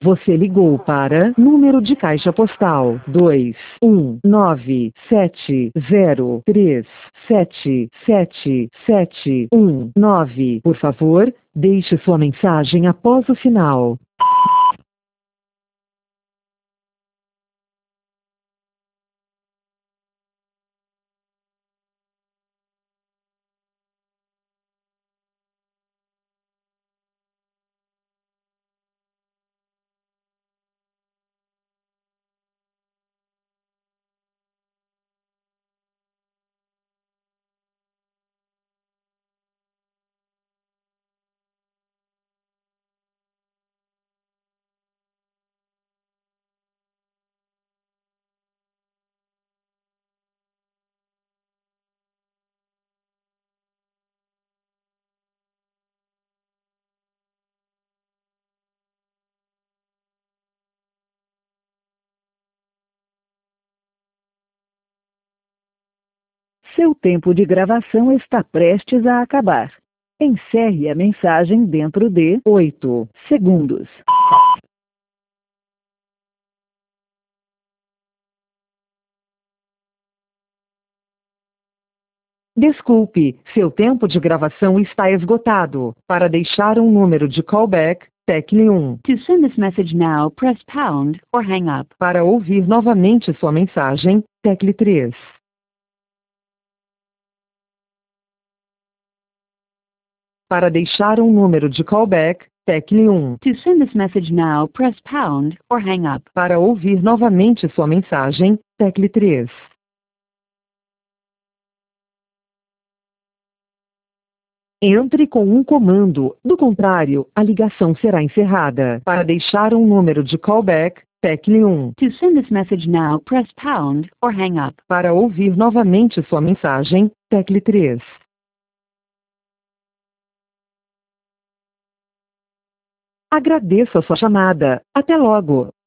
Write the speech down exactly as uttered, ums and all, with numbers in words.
Você ligou para número de caixa postal dois um nove sete zero três sete sete sete um nove. Por favor, deixe sua mensagem após o sinal. Seu tempo de gravação está prestes a acabar. Encerre a mensagem dentro de oito segundos. Desculpe, seu tempo de gravação está esgotado. Para deixar um número de callback, tecle um. To send this message now, press pound or hang up. Para ouvir novamente sua mensagem, tecle três. Para deixar um número de callback, tecle um. To send this message now, press pound or hang up. Para ouvir novamente sua mensagem, tecle três. Entre com um comando, do contrário, a ligação será encerrada. Para deixar um número de callback, tecle um. To send this message now, press pound or hang up. Para ouvir novamente sua mensagem, tecle três. Agradeço a sua chamada. Até logo.